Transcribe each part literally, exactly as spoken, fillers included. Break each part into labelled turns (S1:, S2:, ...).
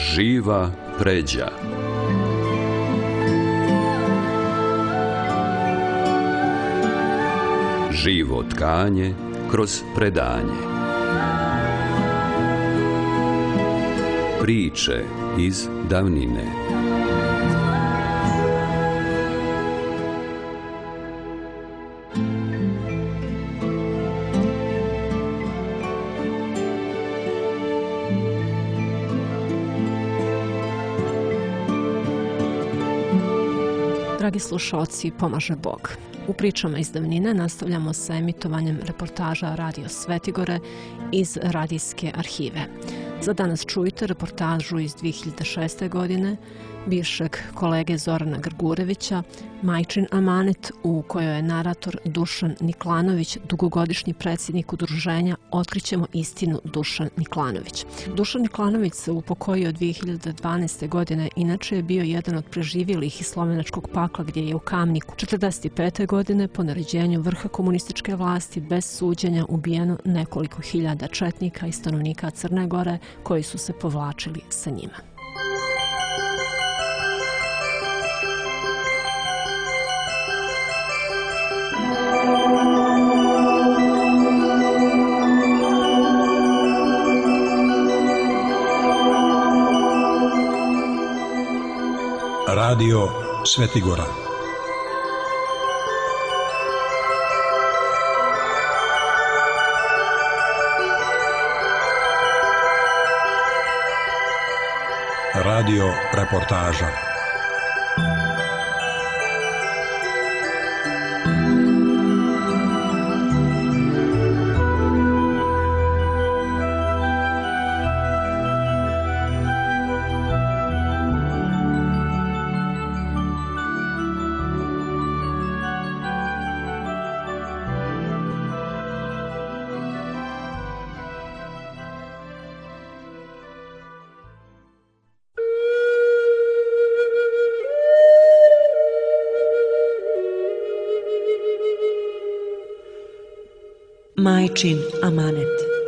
S1: Živa pređa. Živo tkanje kroz predanje. Priče iz davnine.
S2: Dragi slušalci, pomaže Bog. U pričama iz davnine nastavljamo sa emitovanjem reportaža Radio Svetigore iz radijske arhive. Za danas čujte reportažu iz dvije hiljade šeste. godine bivšeg kolege Zorana Grgurevića, Majčin amanet, u kojoj je narator Dušan Niklanović, dugogodišnji predsjednik udruženja Otkrićemo istinu Dušan Niklanović. Dušan Niklanović se upokojio dvije hiljade dvanaeste. godine, inače je bio jedan od preživjelih iz slovenačkog pakla gdje je u Kamniku četrdeset pete. godine po naređenju vrha komunističke vlasti bez suđenja ubijeno nekoliko hiljada četnika i stanovnika Crne Gore koji su se povlačili sa njima.
S3: Radio Svetigora. Radio reportaža.
S4: Majčin amanet.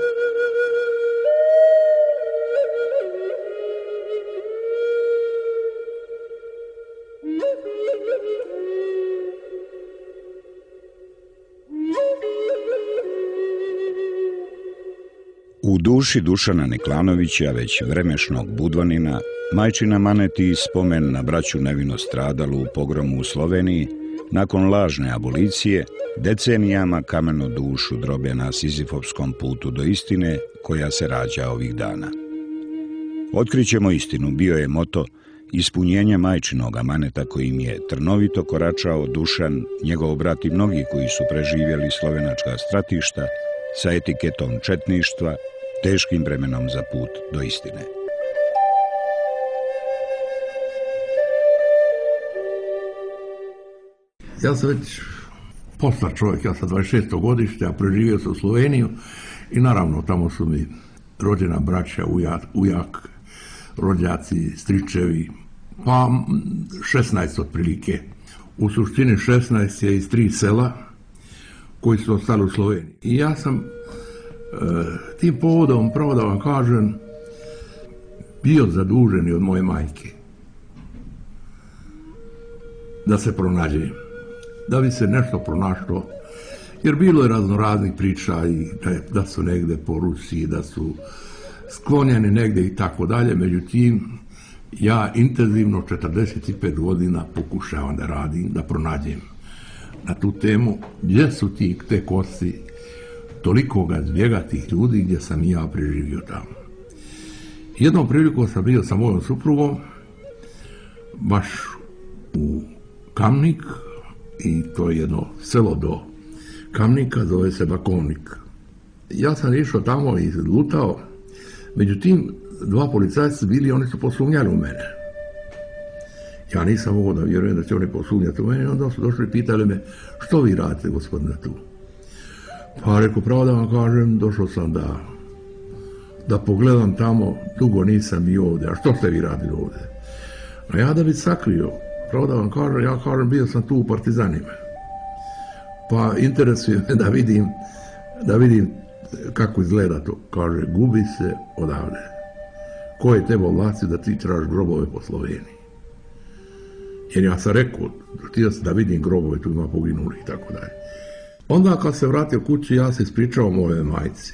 S5: U duši Dušana Niklanovića, već vremešnog budvanina, Majčin amanet i spomen na braću nevino stradalu u pogromu u Sloveniji, nakon lažne abolicije, decenijama kameno dušu drobe na sizifovskom putu do istine koja se rađa ovih dana. Otkrićemo istinu bio je moto ispunjenja Majčinog amaneta kojim je trnovito koračao Dušan, njegov brat i mnogi koji su preživjeli slovenačka stratišta sa etiketom četništva, teškim bremenom za put do istine.
S6: Ja sam već posla čovjek, ja sam dvadeset šesto godište, a preživio sam u Sloveniju i naravno tamo su mi rođena braća, ujak, ujak rođaci, stričevi, pa šesnaest otprilike. U suštini šesnaest je iz tri sela koji su ostali u Sloveniji. I ja sam e, tim povodom, pravo da vam kažem, bio zadužen i od moje majke da se pronađem, da bi se nešto pronašlo, jer bilo je raznoraznih priča i da, da su negde po Rusiji, da su sklonjeni negde i tako dalje. Međutim, ja intenzivno četrdeset pet godina pokušavam da radim, da pronađem na tu temu gdje su ti te kosti toliko ga zbjega tih ljudi gdje sam i ja preživio tamo. Jednom prilikom sam bio sa mojom suprugom baš u Kamnik, i to je jedno selo do Kamnika, zove se Bakovnik. Ja sam išao tamo i lutao, međutim, dva policajca bili, oni su posumnjali u mene. Ja nisam mogao da vjerujem da će oni posumnjati u mene, onda su došli i pitali me, što vi radite, gospodine, tu? Pa rekao, pravo da vam kažem, došao sam da, da pogledam tamo, dugo nisam i ovdje, a što ste vi radili ovdje? A ja da bi sakrio, pravo da vam kažem, ja kažem, bio sam tu u Partizanima. Pa interesuje me da vidim, da vidim kako izgleda to. Kaže, gubi se odavde. ko je tebe ovlastio da ti tražiš grobove po Sloveniji. Jer ja sam rekao, htio sam da vidim grobove, tu ima poginuli i tako dalje. Onda kad se vratio kući, ja se ispričao moje majci.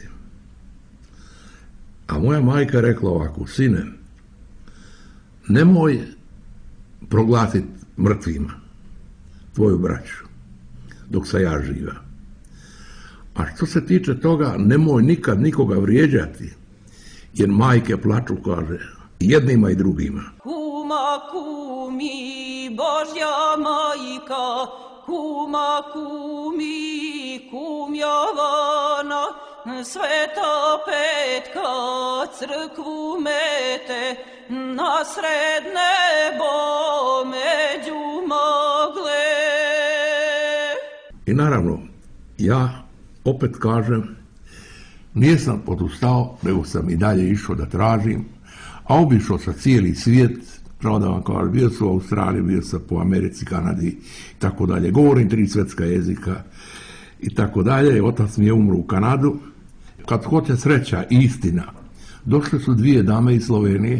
S6: A moja majka je rekla ovako, sine, nemoj proglasiti mrtvima tvoju braću dok sam ja živa. A što se tiče toga, nemoj nikad nikoga vrijeđati, jer majke plaču, kaže, jednima i drugima.
S7: Kuma kumi, Božja majka, kuma kumi, kum Jovana, Sveta Petka crkvu mete, na sred nebo među magle.
S6: I naravno, ja opet kažem, nisam odustao, nego sam i dalje išao da tražim, a obišao sam cijeli svijet, pravo da vam kažem, bio sam u Australiji, bio sam po Americi, Kanadi i tako dalje, govorim tri svjetska jezika i tako dalje, otac mi je umro u Kanadu. Kad hoće sreća i istina, došle su dvije dame iz Slovenije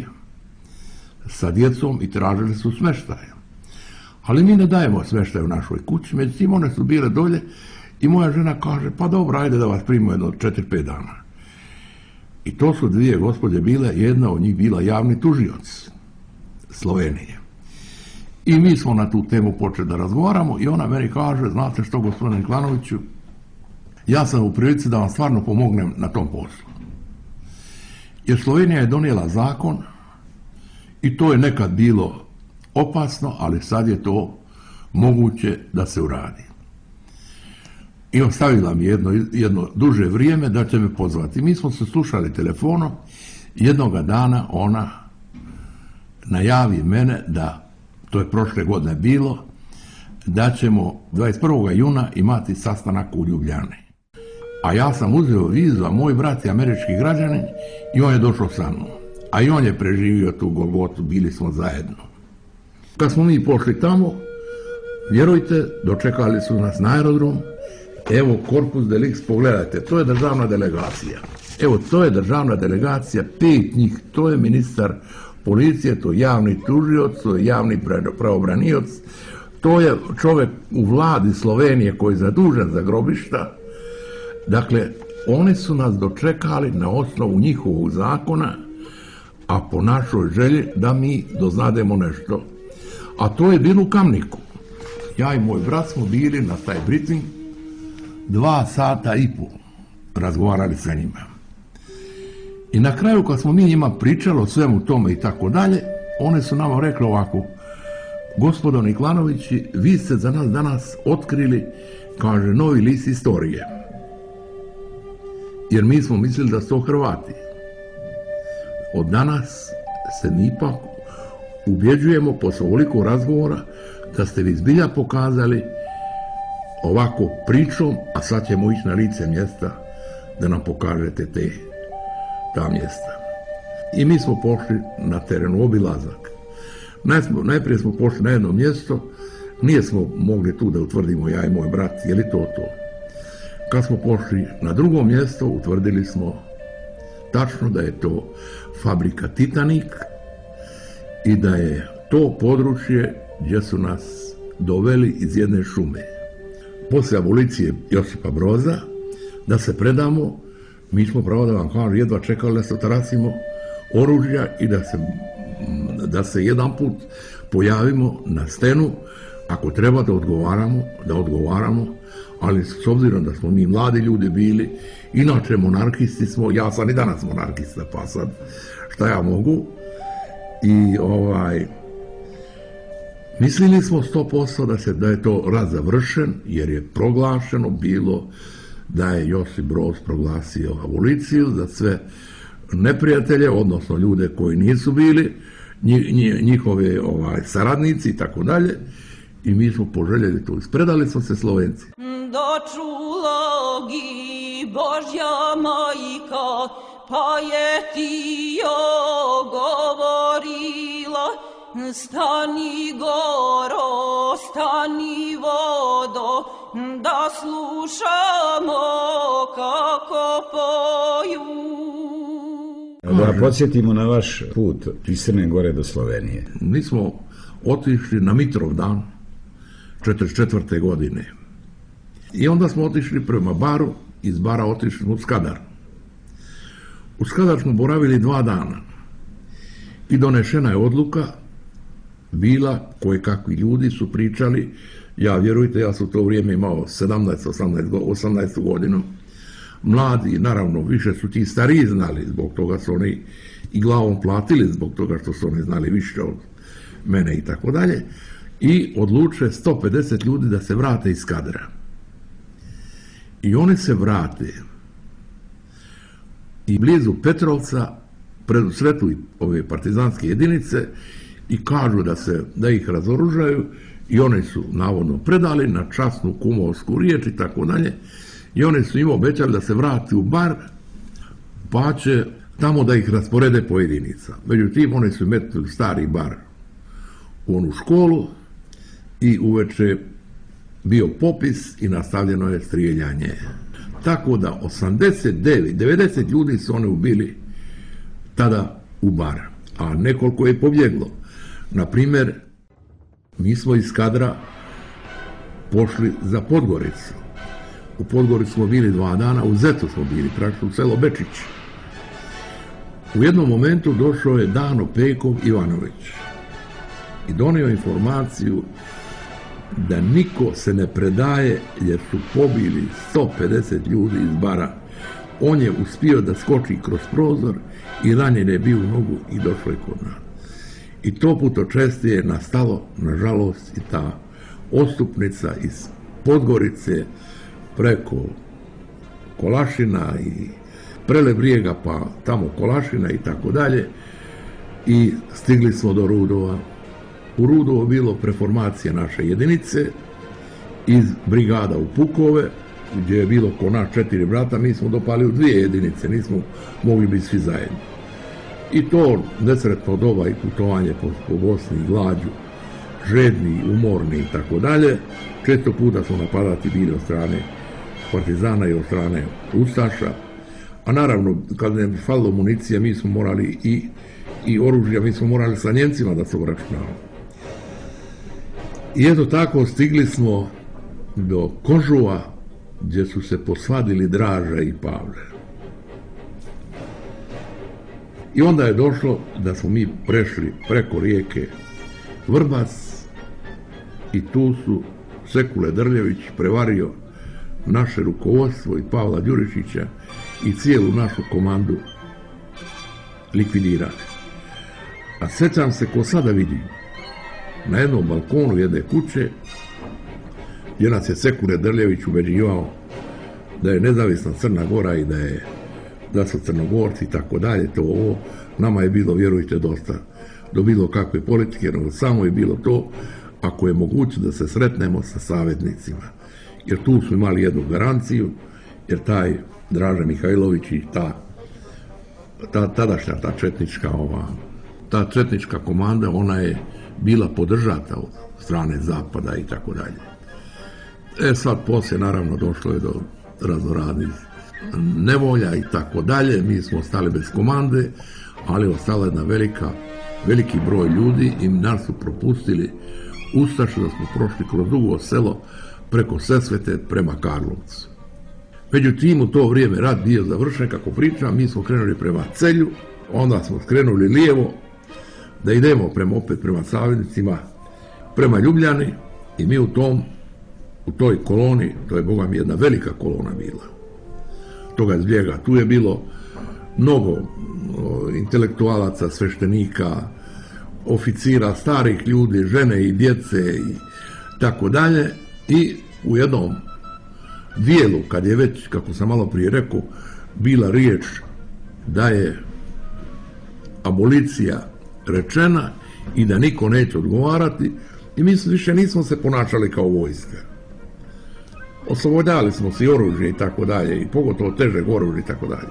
S6: sa djecom i tražili su smještaj. Ali mi ne dajemo smještaj u našoj kući, međutim one su bile dolje i moja žena kaže, pa dobro, ajde da vas primimo jedno četiri pet dana. I to su dvije gospođe bile, jedna od njih bila javni tužioc Slovenije. I mi smo na tu temu počeli da razgovaramo i ona meni kaže, znate što, gospodine Klanoviću, ja sam u prilici da vam stvarno pomognem na tom poslu. Jer Slovenija je donijela zakon i to je nekad bilo opasno, ali sad je to moguće da se uradi. I ostavila mi jedno, jedno duže vrijeme da će me pozvati. Mi smo se slušali telefonom, jednoga dana ona najavi mene da, to je prošle godine bilo, da ćemo dvadeset prvog juna imati sastanak u Ljubljani. A ja sam uzeo vizu, a moj brat je američki građanin i on je došao sa mnom. A i on je preživio tu Golgotu, bili smo zajedno. Kad smo mi pošli tamo, vjerujte, dočekali su nas na aerodrom. Evo Corpus Delicti, pogledajte, to je državna delegacija. Evo, to je državna delegacija, pet njih, to je ministar policije, to je javni tužioc, to je javni pravobranioc, to je čovjek u vladi Slovenije koji je zadužen za grobišta. Dakle, oni su nas dočekali na osnovu njihovog zakona, a po našoj želji da mi doznademo nešto. A to je bilo u Kamniku. Ja i moj brat smo bili na taj briefing dva sata i pol razgovarali sa njima. I na kraju kad smo mi njima pričali o svemu tome i tako dalje, one su nama rekli ovako, gospodo Niklanovići, vi ste za nas danas otkrili, kaže, novi list istorije. Jer mi smo mislili da su to Hrvati. Od danas se mi ipak ubjeđujemo posle ovoliko razgovora da ste vi zbilja pokazali ovako pričom, a sad ćemo ići na lice mjesta da nam pokažete te, ta mjesta. I mi smo pošli na terenu obilazak. Najprije smo pošli na jedno mjesto, nije smo mogli tu da utvrdimo, ja i moj brat, je li to to. Kad smo pošli na drugo mjesto, utvrdili smo tačno da je to fabrika Titanik i da je to područje gdje su nas doveli iz jedne šume. Poslije abolicije Josipa Broza, da se predamo, mi smo, pravo da vam kažem, jedva čekali da se otarasimo oružja i da se, da se jedan put pojavimo na stenu, ako treba da odgovaramo, da odgovaramo, ali s obzirom da smo mi mladi ljudi bili, inače monarhisti smo, ja sam i danas monarhista, pa sad šta ja mogu, i ovaj, mislili smo sto posto da, se, da je to rat završen, jer je proglašeno bilo da je Josip Broz proglasio aboliciju za sve neprijatelje, odnosno ljude koji nisu bili njihove ovaj, saradnici i tako dalje, i mi smo poželjeli to. Ispredali smo se Slovenci.
S7: Dočula gi Božja majka, pa je ti jo govorila, stani goro, stani vodo, da slušamo kako poju.
S5: Da podsjetimo na vaš put iz Crne Gore do Slovenije.
S6: Mi smo otišli na Mitrovdan četrdeset četvrte godine. I onda smo otišli prema Baru, iz Bara otišli u Skadar. U Skadar smo boravili dva dana. I donešena je odluka, bila, koje kakvi ljudi su pričali, ja vjerujte, ja sam u to vrijeme imao sedamnaest osamnaest godinu, mladi, naravno, više su ti stariji znali, zbog toga su oni i glavom platili, zbog toga što su oni znali više od mene i tako dalje, i odluče sto pedeset ljudi da se vrate iz Skadra. I oni se vrate i blizu Petrovca, pred sretu ove partizanske jedinice, i kažu da se, da ih razoružaju, i oni su navodno predali na časnu kumovsku riječ i tako dalje, i oni su im obećali da se vrati u Bar, pa će tamo da ih rasporede po jedinica. Međutim, oni su metnuli stari Bar u onu školu i uveče bio popis i nastavljeno je strijeljanje. Tako da osamdeset devet, devedeset ljudi su oni ubili tada u Bar, a nekoliko je pobjeglo. Na primjer, mi smo iz Skadra pošli za Podgoricu. U Podgorici smo bili dva dana, u Zetu smo bili, praktično u selo Bečić. U jednom momentu došao je Dano Pekov Ivanović i donio informaciju da niko se ne predaje jer su pobili sto pedeset ljudi iz Bara. On je uspio da skoči kroz prozor i ranjen je bio u nogu i došao je kod nas. I to putočestije je nastalo, nažalost, i ta ostupnica iz Podgorice preko Kolašina i Prelebrijega, pa tamo Kolašina i tako dalje, i stigli smo do Rudova. U Rudovo bilo preformacija naše jedinice iz brigada u Pukove, gdje je bilo ko nas četiri brata, mi smo dopali u dvije jedinice, nismo mogli biti svi zajedno. I to nesretno doba i putovanje po, po Bosni i glađu, žedni, umorni i tako dalje, često puta smo napadati bili od strane partizana i od strane ustaša, a naravno kad ne falilo municije mi smo morali i, i oružja, mi smo morali sa Njemcima da se obračunavamo. I eto tako stigli smo do Kožuva, gdje su se posvadili Draža i Pavle. I onda je došlo da smo mi prešli preko rijeke Vrbac i tu su Sekule Drljević prevario naše rukovodstvo i Pavla Đurišića i cijelu našu komandu likvidirali. A sjećam se ko sada vidim, na jednom balkonu jedne kuće, gdje nas je Sekule Drljević ubeđivao da je nezavisna Crna Gora i da je da su Crnogorci i tako dalje, to ovo, nama je bilo, vjerujte, dosta do bilo kakve politike, no samo je bilo to ako je moguće da se sretnemo sa savjetnicima. Jer tu smo imali jednu garanciju, jer taj Draža Mihajlović i ta, ta tadašnja, ta četnička, ova, ta četnička komanda, ona je bila podržata od strane Zapada i tako dalje. E sad poslije, naravno, došlo je do raznoraznih nevolja i tako dalje, mi smo ostali bez komande, ali ostala jedna velika, veliki broj ljudi i nas su propustili ustaše da smo prošli kroz Dugo Selo preko Sesvete prema Karlovcu. Međutim, u to vrijeme rat bio završen, kako pričam, mi smo krenuli prema Celju, onda smo skrenuli lijevo da idemo prema, opet prema saveznicima, prema Ljubljani, i mi u tom, u toj koloni, to je boga mi jedna velika kolona bila, toga zbjega, tu je bilo mnogo o, intelektualaca, sveštenika, oficira, starih ljudi, žene i djece i tako dalje, i u jednom dijelu, kad je već, kako sam malo prije rekao, bila riječ da je abolicija rečena i da niko neće odgovarati, i mi više nismo se ponašali kao vojska. Oslobodali smo si oružje i tako dalje, i pogotovo težeg oružja i tako dalje.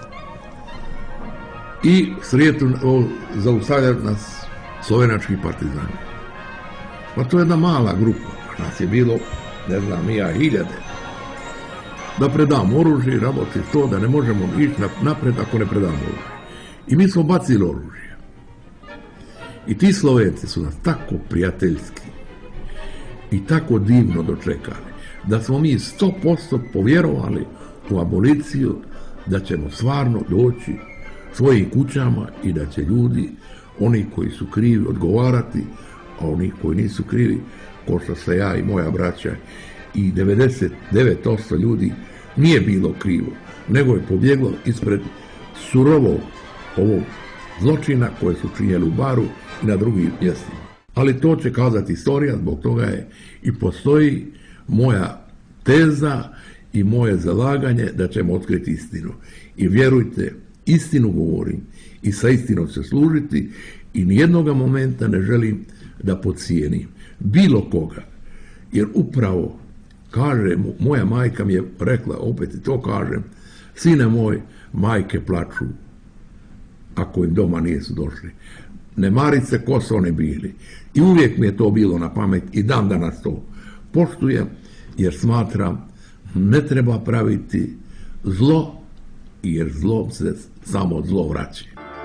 S6: I srijetu zaustavljaju nas slovenački partizani. Pa to je jedna mala grupa, nas je bilo, ne znam, ja hiljade. Da predamo oružje i raboti to, da ne možemo ići napred ako ne predamo oružje. I mi smo bacili oružje. I ti Slovenci su nas tako prijateljski i tako divno dočekali, da smo mi sto posto povjerovali u aboliciju, da ćemo stvarno doći svojim kućama i da će ljudi, oni koji su krivi, odgovarati, a oni koji nisu krivi, ko što se ja i moja braća i devedeset devet posto ljudi nije bilo krivo, nego je pobjeglo ispred surovog ovog zločina koje su činjeli u Baru i na drugim mjestima. Ali to će kazati istorija, zbog toga je i postoji moja teza i moje zalaganje da ćemo otkriti istinu. I vjerujte, istinu govorim i sa istinom se služiti i nijednoga momenta ne želim da podcijenim bilo koga. Jer upravo, kaže, moja majka mi je rekla, opet i to kažem, sine moj, majke plaču ako im doma nisu došli. Ne marit se ko su oni bili. I uvijek mi je to bilo na pamet i dan danas to poštujem, jer smatram ne treba praviti zlo, jer zlo se samo od zlo vraća.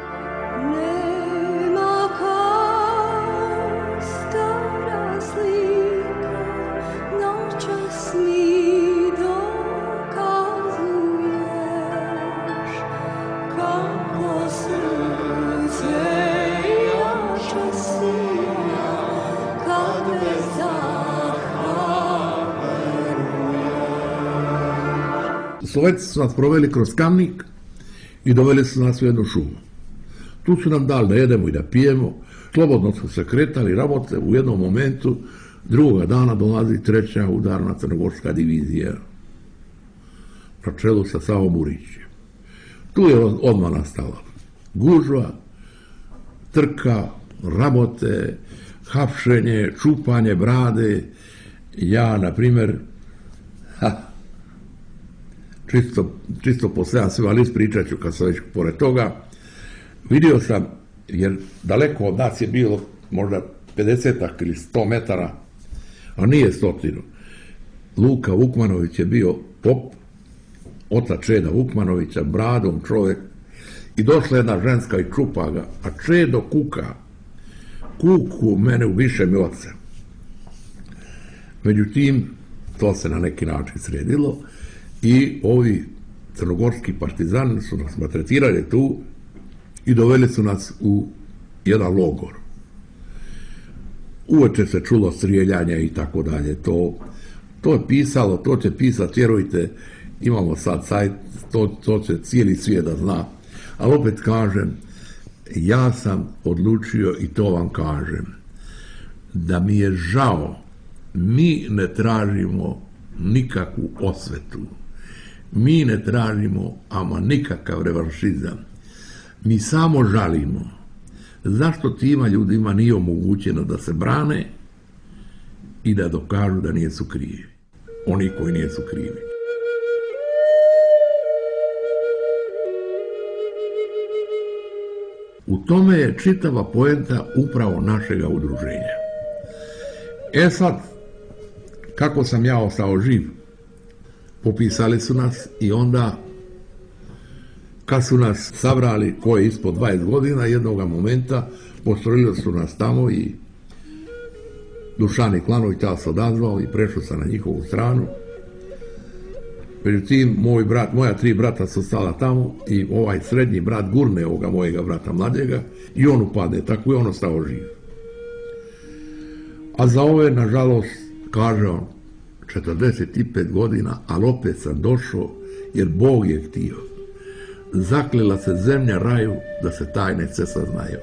S6: Slovenci su nas proveli kroz Kamnik i doveli su nas u jednu šumu. Tu su nam dali da jedemo i da pijemo, slobodno su se kretali, rabote, u jednom momentu, drugoga dana dolazi treća udarna crnogorska divizija na čelu sa Savom Burićem. Tu je odmah nastala gužva, trka, rabote, hapšenje, čupanje brade. Ja, na primjer, ha, čisto, čisto posljedam se, ali ispričat ću kad sam već pored toga. Vidio sam, jer daleko od nas je bilo možda pedesetak ili sto metara, a nije stotinu. Luka Vukmanović je bio pop, otac Čeda Vukmanovića, bradom čovjek, i došla jedna ženska i čupa ga, a Čedo kuka, kuku mene ubiše mi oca. Međutim, to se na neki način sredilo i ovi crnogorski partizani su nas maltretirali tu i doveli su nas u jedan logor. Uveče se čulo strijeljanje i tako dalje. To, to je pisalo, to će pisati, vjerujte, imamo sad sajt, to, to će cijeli svijet da zna. Ali opet kažem, ja sam odlučio i to vam kažem, da mi je žao, mi ne tražimo nikakvu osvetu, mi ne tražimo ama nikakav revanšizam, mi samo žalimo zašto tima ljudima nije omogućeno da se brane i da dokažu da nisu krivi, oni koji nisu krivi. U tome je čitava poenta upravo našega udruženja. E sad, kako sam ja ostao živ? Popisali su nas i onda, kad su nas sabrali, ko je ispod dvadeset godina, jednoga momenta postrojili su nas tamo i Dušan i Klanović ta se odazvao i prešao sam na njihovu stranu. Međutim, moj brat, moja tri brata su stala tamo i ovaj srednji brat gurne ovoga mojega brata mlađega i on upadne, tako je on ostao živ. A za ove, nažalost, kaže on, četrdeset pet godina, ali opet sam došao jer Bog je htio. Zaklila se zemlja raju da se tajne sve saznaju.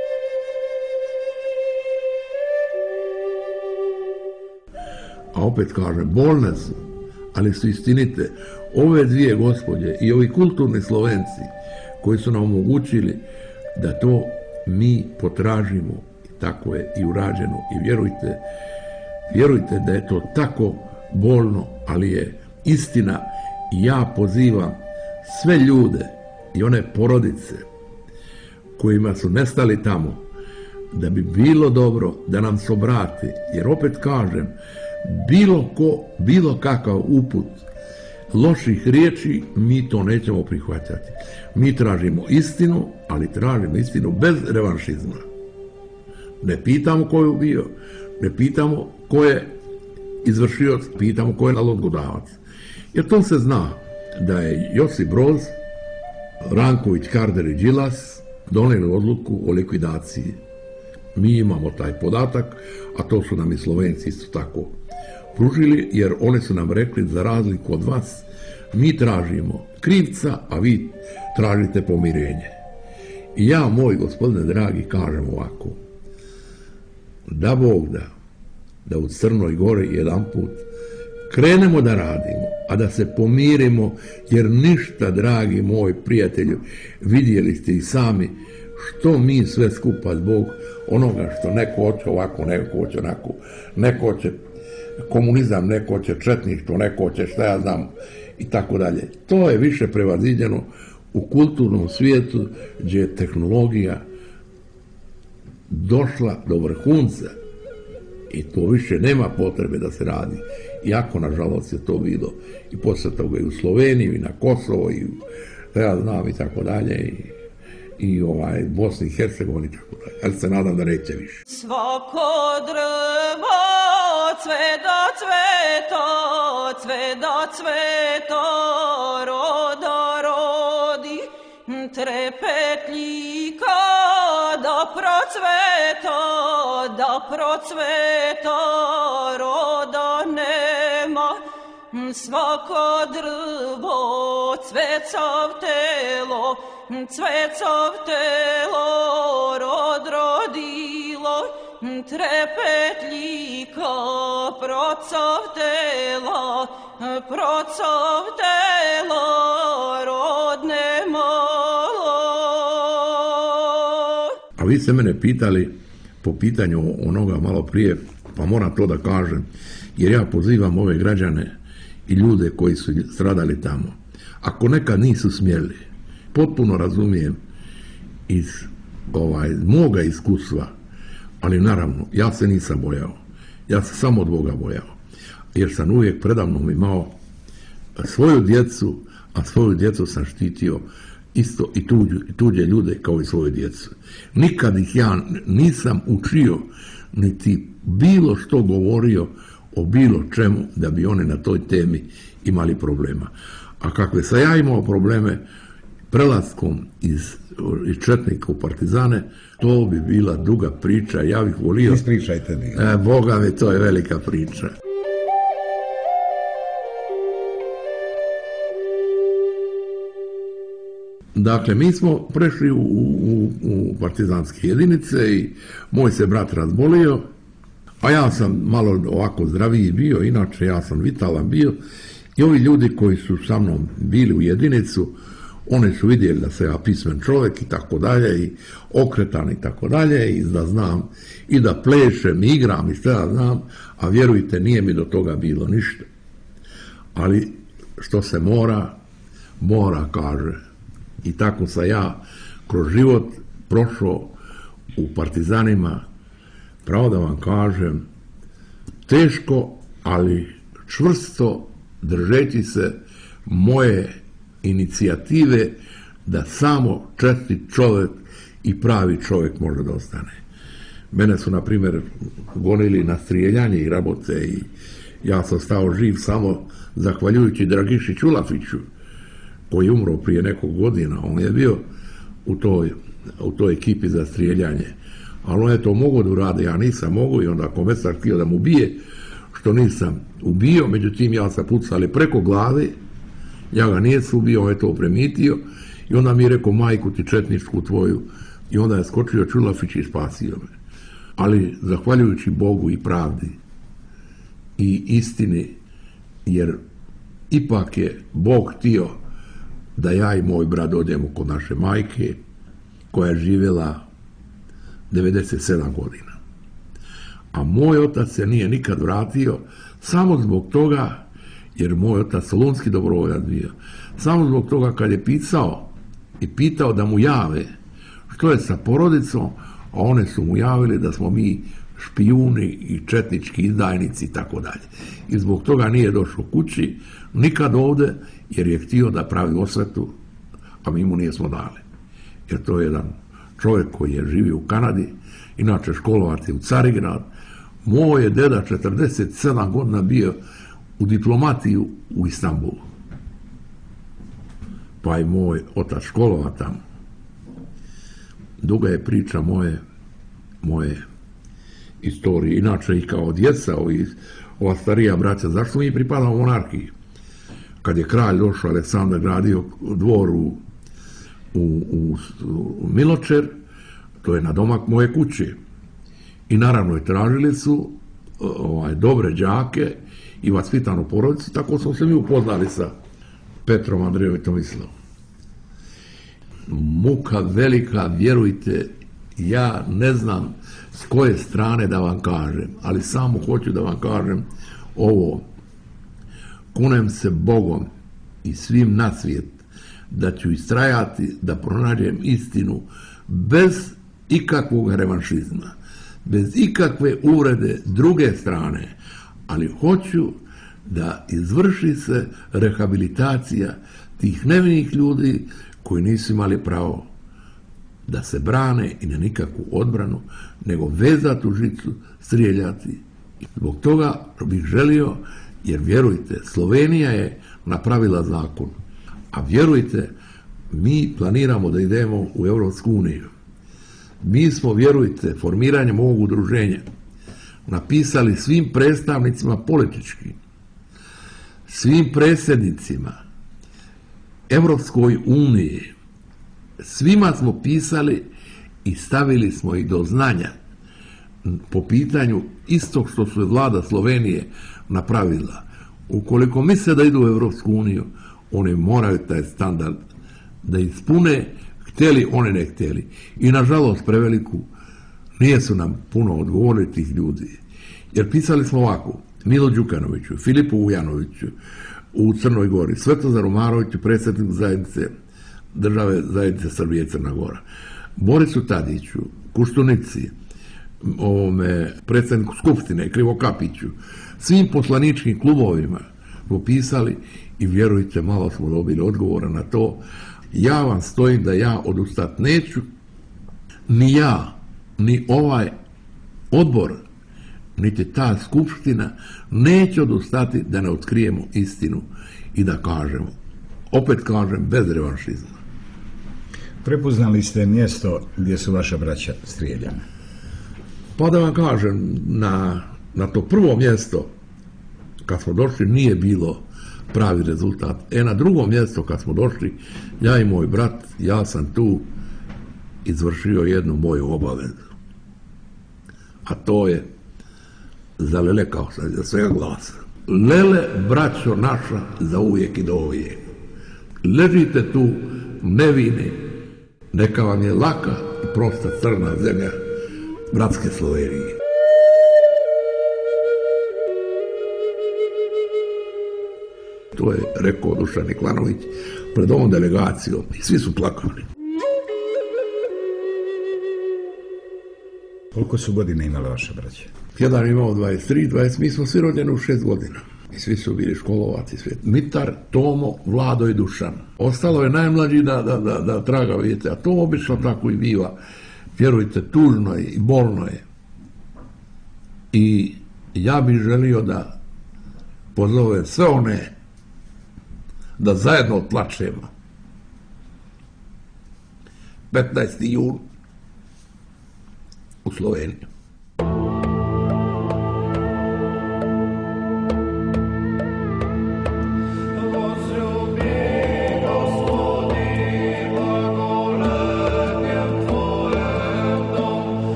S6: A opet kažem, bolne su, ali su istinite. Ove dvije gospođe i ovi kulturni Slovenci koji su nam omogućili da to mi potražimo, tako je i urađeno. I vjerujte, vjerujte da je to tako bolno, ali je istina. I ja pozivam sve ljude i one porodice kojima su nestali tamo, da bi bilo dobro da nam se obrati, jer opet kažem, bilo ko, bilo kakav uput loših riječi, mi to nećemo prihvatati. Mi tražimo istinu, ali tražimo istinu bez revanšizma. Ne pitamo ko je ubio, ne pitamo ko je izvršioc, pitamo ko je nalogodavac. Jer to se zna da je Josip Broz, Ranković, Karder i Đilas donijeli odluku o likvidaciji. Mi imamo taj podatak, a to su nam i Slovenci isto tako pružili, jer oni su nam rekli, za razliku od vas, mi tražimo krivca, a vi tražite pomirenje. I ja, moj gospodine dragi, kažem ovako, da Bog da, da u Crnoj Gori jedan put krenemo da radimo, a da se pomirimo, jer ništa, dragi moj prijatelju, vidjeli ste i sami što mi sve skupa zbog onoga što neko hoće ovako, neko hoće onako, neko hoće komunizam, neko hoće četništvo, neko hoće šta ja znam i tako dalje. To je više prevaziđeno u kulturnom svijetu gdje je tehnologija došla do vrhunca i to više nema potrebe da se radi. Iako, nažalost, je to bilo i poslije toga i u Sloveniji, i na Kosovo, i da ja znam i tako dalje, i, i ovaj, Bosni i Hercegovini, tako dalje. Ali se nadam da neće više.
S7: Svako drvo cveta cveto, cveta cveto, roda rodi, trepetljika da procveto, da procveto, roda nema. Svako drvo cvecov telo, cvecov telo rod rodilo, trepetljika procov tela, procov tela rod nemalo.
S6: A vi ste mene pitali po pitanju onoga malo prije, pa moram to da kažem, jer ja pozivam ove građane i ljude koji su stradali tamo. Ako nekad nisu smjeli, potpuno razumijem iz ovaj, moga iskustva, ali naravno, ja se nisam bojao. Ja sam samo od Boga bojao. Jer sam uvijek predavnom imao svoju djecu, a svoju djecu sam štitio isto i tuđe, tuđe ljude kao i svoju djecu. Nikad ih ja nisam učio, niti bilo što govorio o bilo čemu da bi oni na toj temi imali problema. A kakve sam ja imao probleme prelaskom iz, iz četnika u partizane, to bi bila duga priča. Ja bih volio...
S3: Ispričajte mi.
S6: E, Boga mi, to je velika priča. Dakle, mi smo prešli u, u, u partizanske jedinice i moj se brat razbolio, a ja sam malo ovako zdraviji bio, inače ja sam vitalan bio, i ovi ljudi koji su sa mnom bili u jedinicu, oni su vidjeli da sam ja pismen čovjek i tako dalje, i okretan i tako dalje, i da znam i da plešem, igram i sve ja znam, a vjerujte, nije mi do toga bilo ništa. Ali što se mora, mora, kaže. I tako sam ja kroz život prošao u partizanima, pravo da vam kažem, teško, ali čvrsto držeći se moje inicijative da samo čestit čovjek i pravi čovjek može da ostane. Mene su, na primjer, gonili na strijeljanje i rabote i ja sam stao živ samo zahvaljujući Dragiši Čulafiću, koji je umro prije nekog godina. On je bio u toj, u toj ekipi za strijeljanje. Ali on je to mogao da uradi, ja nisam mogao, i onda komesar htio da mu ubije, što nisam ubio, međutim ja sam pucali preko glave, ja ga nisam ubio, on je to premitio, i onda mi je rekao, majku ti četničku tvoju, i onda je skočio Čulafić i spasio me. Ali zahvaljujući Bogu i pravdi i istini, jer ipak je Bog htio da ja i moj brat odemo kod naše majke, koja je živjela devedeset sedam godina. A moj otac se nije nikad vratio, samo zbog toga, jer moj otac solunski dobrovoljac bio, samo zbog toga kad je pisao i pitao da mu jave što je sa porodicom, a one su mu javili da smo mi špijuni i četnički izdajnici i tako dalje. I zbog toga nije došao kući nikad ovde, jer je htio da pravi osvetu, a mi mu nismo dali. Jer to je jedan čovjek koji je živio u Kanadi, inače školovati u Carigrad. Moj je deda četrdeset sedam godina bio u diplomatiju u Istanbulu. Pa i moj otac školova tamo. Duga je priča moje, moje istorije. Inače i kao djeca, ovi, ova starija braća, zašto mi pripadamo monarhiji? Kad je kralj došao, Aleksandar gradio dvor u, u, u, u Miločer, to je na domak moje kuće. I naravno i tražili su ovaj, dobre đake i vaspitanu porodicu, tako smo se mi upoznali sa Petrom, Andrejom i Tomislavom. Muka velika, vjerujte, ja ne znam s koje strane da vam kažem, ali samo hoću da vam kažem ovo. Kunem se Bogom i svim na svijet da ću istrajati da pronađem istinu bez ikakvog revanšizma, bez ikakve uvrede druge strane, ali hoću da izvrši se rehabilitacija tih nevinih ljudi koji nisu imali pravo da se brane i na nikakvu odbranu, nego vezati u žicu, strijeljati. Zbog toga bih želio, jer vjerujte, Slovenija je napravila zakon, a vjerujte, mi planiramo da idemo u Europsku uniju. Mi smo, vjerujte, formiranjem ovog udruženja napisali svim predstavnicima političkim, svim predsjednicima Europskoj uniji, svima smo pisali i stavili smo ih do znanja po pitanju istog što su vlada Slovenije napravila. Ukoliko misle da idu u Europsku uniju, one moraju taj standard da ispune, htjeli, one ne htjeli. I nažalost preveliku nije su nam puno odgovorili tih ljudi. Jer pisali smo ovako: Milo Đukanoviću, Filipu Vujanoviću u Crnoj Gori, Svetozaru Maroviću, predsjedniku zajednice države zajednice Srbije i Crna Gora, Borisu Tadiću, Kuštunici, ovome predsjedniku Skupštine Krivokapiću, svim poslaničkim klubovima popisali i vjerujte, malo smo dobili odgovora na to. Ja vam stojim da ja odustat neću, ni ja, ni ovaj odbor, niti ta skupština neće odustati da ne otkrijemo istinu i da kažemo, opet kažem, bez revanšizma.
S5: Prepoznali ste mjesto gdje su vaša braća strijeljana?
S6: Pa da vam kažem, na, na to prvo mjesto kad smo došli nije bilo pravi rezultat. E na drugo mjesto kad smo došli, ja i moj brat, ja sam tu izvršio jednu moju obavezu. A to je, zalelekao sam za svega glasa: Lele, braćo naša, za uvijek i do uvijek. Ležite tu nevini, neka vam je laka i prosta crna zemlja bratske Slovenije. To je rekao Dušan Niklanović pred ovom delegacijom i svi su plakali.
S5: Koliko su godine imala vaša braća?
S6: Jedan imao dvadeset tri, dvadeset, mi smo svi rođeni u šest godina. I svi su bili školovati svijet. Mitar, Tomo, Vlado i Dušan. Ostalo je najmlađi da, da, da, da traga, vidite, a to obično tako i biva. Vjerujte, tužno je i bolno je. I ja bih želio da pozovem sve one da zajedno otplačemo. petnaesti jun u Sloveniju.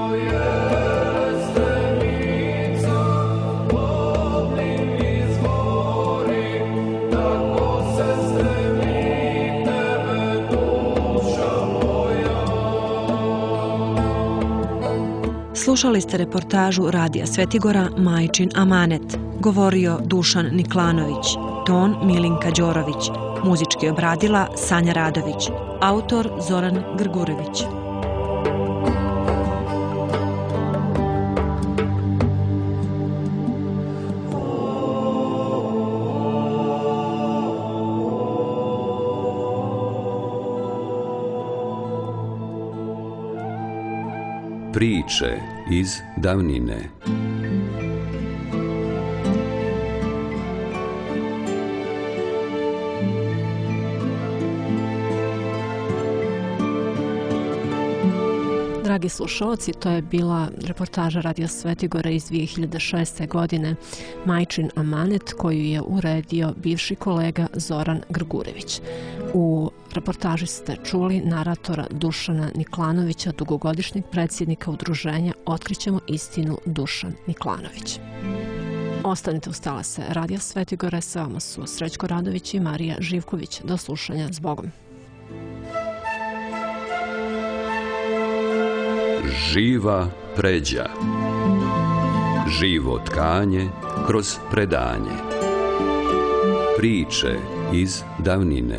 S8: Izvor
S4: Slušali ste reportažu Radija Svetigora Majčin amanet. Govorio Dušan Niklanović. Ton Milinka Đorović. Muzički obradila Sanja Radović. Autor Zoran Grgurević.
S1: Priče iz davnine.
S2: Dragi slušalci, to je bila reportaža Radio Svetigora iz dvije hiljade šeste. godine Majčin amanet, koju je uredio bivši kolega Zoran Grgurević. U reportaži ste čuli naratora Dušana Niklanovića, dugogodišnjeg predsjednika udruženja Otkrićemo istinu Dušan Niklanović. Ostanite uz talase Radio Svetigora, sa vama su Srećko Radović i Marija Živković. Do slušanja, s Bogom.
S1: Živa pređa. Živo tkanje kroz predanje. Priče iz davnine.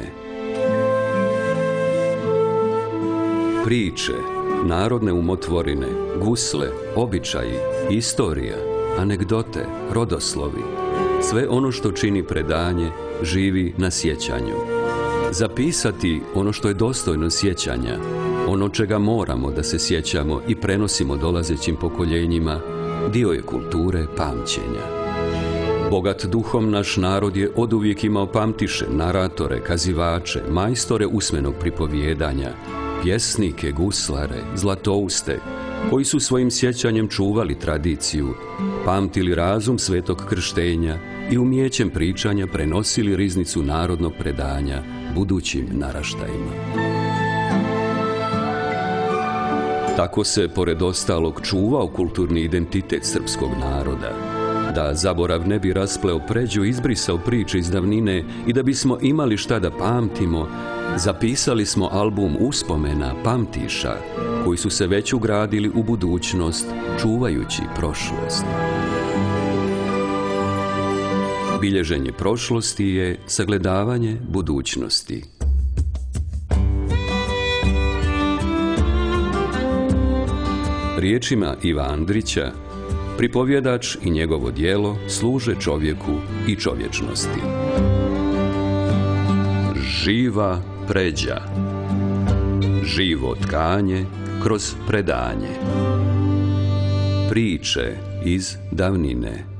S1: Priče, narodne umotvorine, gusle, običaji, istorija, anegdote, rodoslovi. Sve ono što čini predanje živi na sjećanju. Zapisati ono što je dostojno sjećanja, ono čega moramo da se sjećamo i prenosimo dolazećim pokoljenjima, dio je kulture pamćenja. Bogat duhom naš narod je oduvijek imao pamtiše, naratore, kazivače, majstore usmenog pripovijedanja, pjesnike, guslare, zlatouste, koji su svojim sjećanjem čuvali tradiciju, pamtili razum svetog krštenja i umijećem pričanja prenosili riznicu narodnog predanja budućim naraštajima. Tako se, pored ostalog, čuvao kulturni identitet srpskog naroda. Da zaborav ne bi raspleo pređu, izbrisao priče iz davnine i da bismo imali šta da pamtimo, zapisali smo album uspomena, pamtiša, koji su se već ugradili u budućnost, čuvajući prošlost. Bilježenje prošlosti je sagledavanje budućnosti. Riječima Iva Andrića, pripovjedač i njegovo djelo služe čovjeku i čovječnosti. Živa pređa. Živo tkanje kroz predanje. Priče iz davnine.